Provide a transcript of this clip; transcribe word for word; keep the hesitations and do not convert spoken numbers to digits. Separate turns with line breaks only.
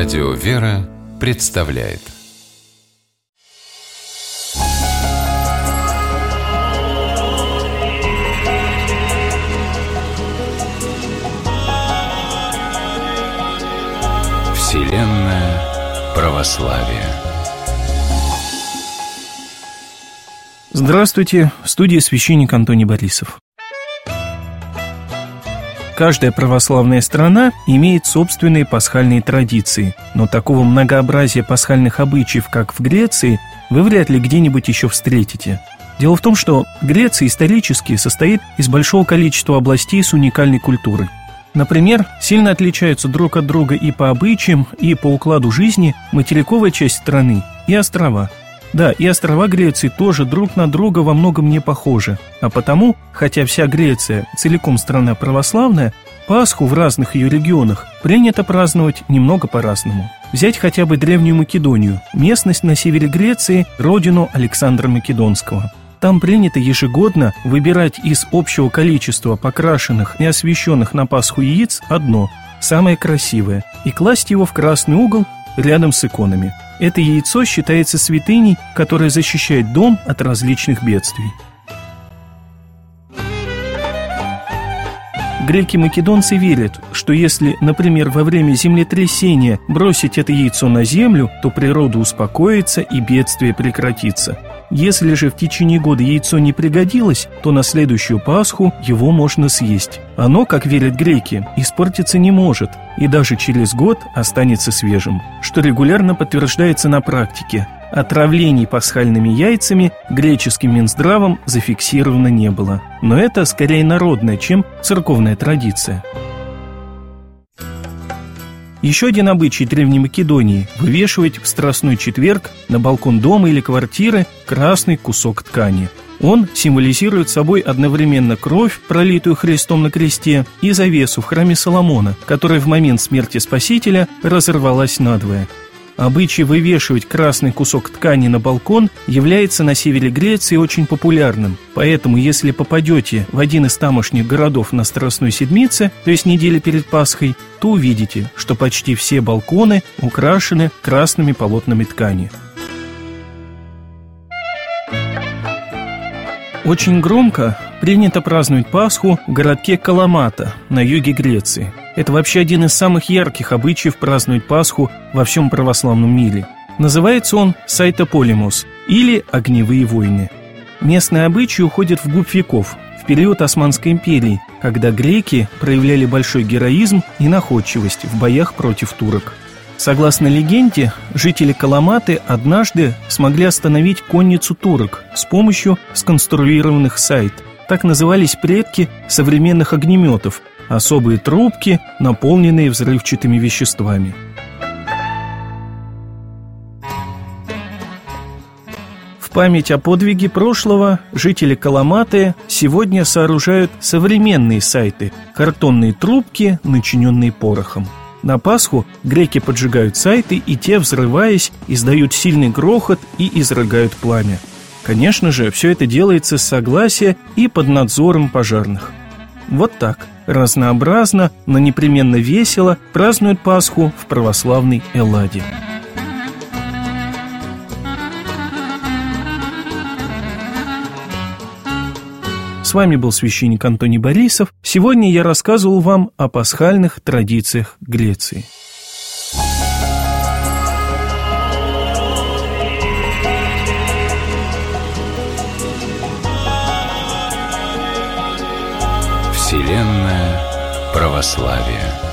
Радио «Вера» представляет Вселенная православия.
Здравствуйте, в студии священник Антоний Борисов. Каждая православная страна имеет собственные пасхальные традиции, но такого многообразия пасхальных обычаев, как в Греции, вы вряд ли где-нибудь еще встретите. Дело в том, что Греция исторически состоит из большого количества областей с уникальной культурой. Например, сильно отличаются друг от друга и по обычаям, и по укладу жизни материковая часть страны и острова. Да, и острова Греции тоже друг на друга во многом не похожи, а потому, хотя вся Греция целиком страна православная, Пасху в разных ее регионах принято праздновать немного по-разному. Взять хотя бы Древнюю Македонию, местность на севере Греции, родину Александра Македонского. Там принято ежегодно выбирать из общего количества покрашенных и освященных на Пасху яиц одно, самое красивое, и класть его в красный угол рядом с иконами. Это яйцо считается святыней, которая защищает дом от различных бедствий. Греки-македонцы верят, что если, например, во время землетрясения бросить это яйцо на землю, то природа успокоится и бедствие прекратится. Если же в течение года яйцо не пригодилось, то на следующую Пасху его можно съесть. Оно, как верят греки, испортиться не может и даже через год останется свежим, что регулярно подтверждается на практике. Отравлений пасхальными яйцами греческим Минздравом зафиксировано не было. Но это скорее народная, чем церковная традиция. Еще один обычай Древней Македонии – вывешивать в Страстной четверг на балкон дома или квартиры красный кусок ткани. Он символизирует собой одновременно кровь, пролитую Христом на кресте, и завесу в храме Соломона, которая в момент смерти Спасителя разорвалась надвое. Обычай вывешивать красный кусок ткани на балкон является на севере Греции очень популярным. Поэтому, если попадете в один из тамошних городов на Страстной Седмице, то есть неделю перед Пасхой, то увидите, что почти все балконы украшены красными полотнами ткани. Очень громко принято праздновать Пасху в городке Каламата на юге Греции. Это вообще один из самых ярких обычаев праздновать Пасху во всем православном мире. Называется он Сайтополимос или Огневые войны. Местные обычаи уходят вглубь веков, в период Османской империи, когда греки проявляли большой героизм и находчивость в боях против турок. Согласно легенде, жители Каламаты однажды смогли остановить конницу турок с помощью сконструированных сайт. Так назывались предки современных огнеметов, особые трубки, наполненные взрывчатыми веществами. В память о подвиге прошлого жители Каламаты сегодня сооружают современные сайты – картонные трубки, начиненные порохом. На Пасху греки поджигают сайты, и те, взрываясь, издают сильный грохот и изрыгают пламя. Конечно же, все это делается с согласия и под надзором пожарных. Вот так, разнообразно, но непременно весело празднуют Пасху в православной Элладе. С вами был священник Антоний Борисов. Сегодня я рассказывал вам о пасхальных традициях Греции.
Вселенная православия.